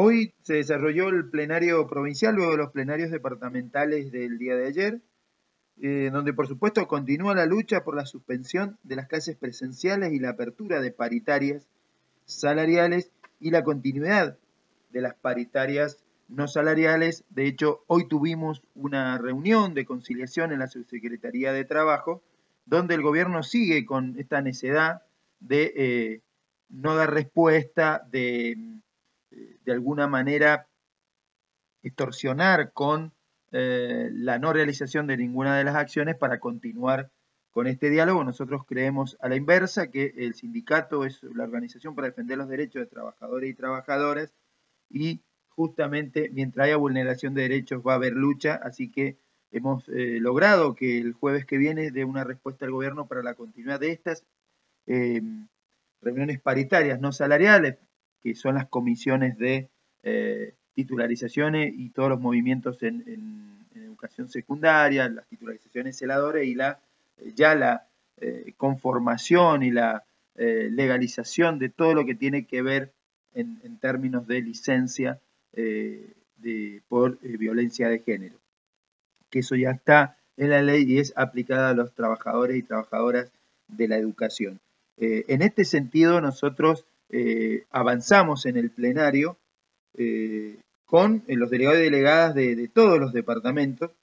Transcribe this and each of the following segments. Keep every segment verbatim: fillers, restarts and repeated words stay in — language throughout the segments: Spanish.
Hoy se desarrolló el plenario provincial, luego de los plenarios departamentales del día de ayer, eh, donde por supuesto continúa la lucha por la suspensión de las clases presenciales y la apertura de paritarias salariales y la continuidad de las paritarias no salariales. De hecho, hoy tuvimos una reunión de conciliación en la Subsecretaría de Trabajo, donde el gobierno sigue con esta necedad de eh, no dar respuesta, de de alguna manera extorsionar con eh, la no realización de ninguna de las acciones para continuar con este diálogo. Nosotros creemos a la inversa, que el sindicato es la organización para defender los derechos de trabajadores y trabajadoras, y justamente mientras haya vulneración de derechos va a haber lucha, así que hemos eh, logrado que el jueves que viene dé una respuesta al gobierno para la continuidad de estas eh, reuniones paritarias no salariales, que son las comisiones de eh, titularizaciones y todos los movimientos en, en, en educación secundaria, las titularizaciones celadoras y la, ya la eh, conformación y la eh, legalización de todo lo que tiene que ver en, en términos de licencia eh, de, por eh, violencia de género, que eso ya está en la ley y es aplicada a los trabajadores y trabajadoras de la educación. Eh, en este sentido, nosotros eh, avanzamos en el plenario eh, con los delegados y delegadas de, de todos los departamentos,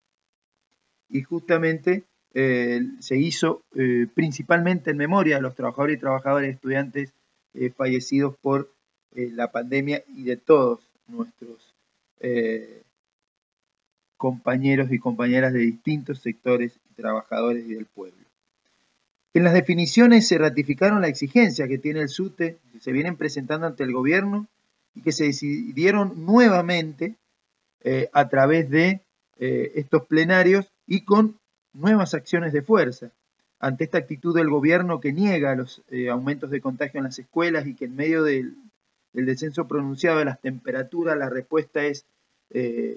y justamente eh, se hizo eh, principalmente en memoria de los trabajadores y trabajadoras estudiantes eh, fallecidos por eh, la pandemia y de todos nuestros eh, compañeros y compañeras de distintos sectores y trabajadores y del pueblo. En las definiciones se ratificaron la exigencia que tiene el SUTE, que se vienen presentando ante el gobierno y que se decidieron nuevamente eh, a través de eh, estos plenarios y con nuevas acciones de fuerza. Ante esta actitud del gobierno que niega los eh, aumentos de contagio en las escuelas y que en medio del, del descenso pronunciado de las temperaturas, la respuesta es eh,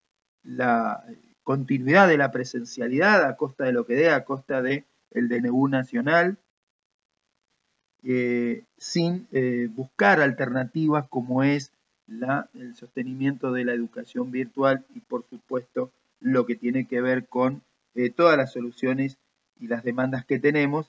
la continuidad de la presencialidad a costa de lo que dé, a costa de el D N U nacional, eh, sin eh, buscar alternativas como es la, el sostenimiento de la educación virtual y por supuesto lo que tiene que ver con eh, todas las soluciones y las demandas que tenemos,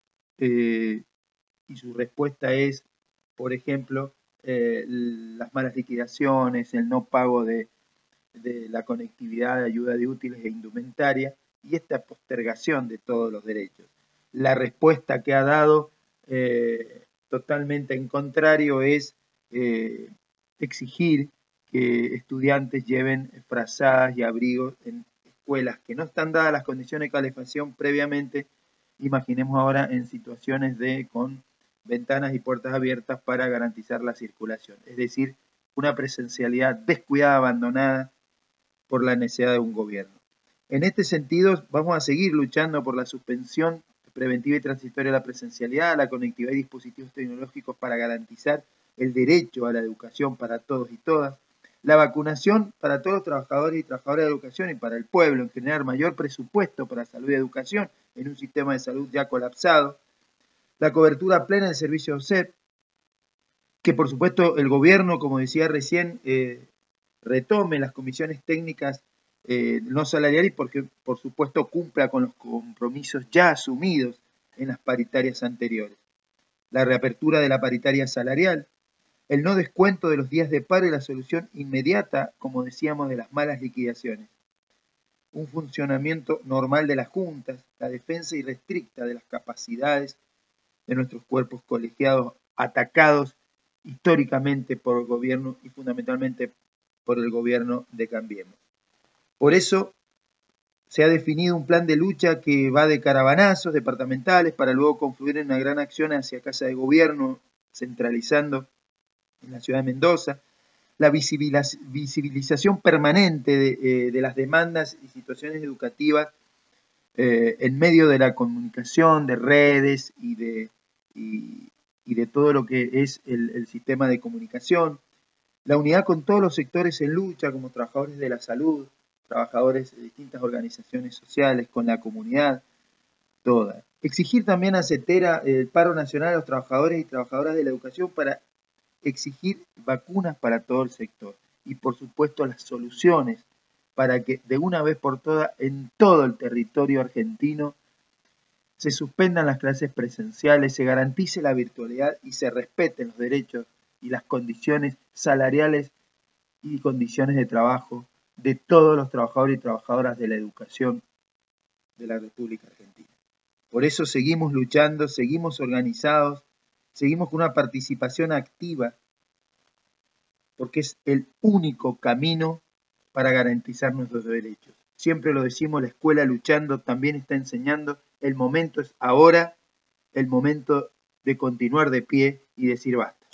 eh, y su respuesta es, por ejemplo, eh, las malas liquidaciones, el no pago de, de la conectividad, de ayuda de útiles e indumentaria, y esta postergación de todos los derechos. La respuesta que ha dado eh, totalmente en contrario es eh, exigir que estudiantes lleven frazadas y abrigos en escuelas que no están dadas las condiciones de calefacción previamente. Imaginemos ahora en situaciones de con ventanas y puertas abiertas para garantizar la circulación. Es decir, una presencialidad descuidada, abandonada por la necesidad de un gobierno. En este sentido, vamos a seguir luchando por la suspensión preventiva y transitoria de la presencialidad, la conectividad y dispositivos tecnológicos para garantizar el derecho a la educación para todos y todas, la vacunación para todos los trabajadores y trabajadoras de educación y para el pueblo, en generar mayor presupuesto para salud y educación en un sistema de salud ya colapsado, la cobertura plena del servicio O S E P, que por supuesto el gobierno, como decía recién, eh, retome las comisiones técnicas eh, no salariales y porque por supuesto cumpla con los compromisos ya asumidos en las paritarias anteriores. La reapertura de la paritaria salarial, el no descuento de los días de paro y la solución inmediata, como decíamos, de las malas liquidaciones. Un funcionamiento normal de las juntas, la defensa irrestricta de las capacidades de nuestros cuerpos colegiados atacados históricamente por el gobierno y fundamentalmente por el gobierno de Cambiemos. Por eso se ha definido un plan de lucha que va de caravanazos departamentales para luego confluir en una gran acción hacia Casa de Gobierno, centralizando en la ciudad de Mendoza, la visibilización permanente de, eh, de las demandas y situaciones educativas eh, en medio de la comunicación, de redes y de, y, y de todo lo que es el, el sistema de comunicación, la unidad con todos los sectores en lucha, como trabajadores de la salud, trabajadores de distintas organizaciones sociales, con la comunidad toda. Exigir también a CETERA el paro nacional a los trabajadores y trabajadoras de la educación para exigir vacunas para todo el sector y por supuesto las soluciones para que de una vez por todas en todo el territorio argentino se suspendan las clases presenciales, se garantice la virtualidad y se respeten los derechos y las condiciones salariales y condiciones de trabajo de todos los trabajadores y trabajadoras de la educación de la República Argentina. Por eso seguimos luchando, seguimos organizados, seguimos con una participación activa, porque es el único camino para garantizar nuestros derechos. Siempre lo decimos, la escuela luchando también está enseñando, el momento es ahora, el momento de continuar de pie y decir basta.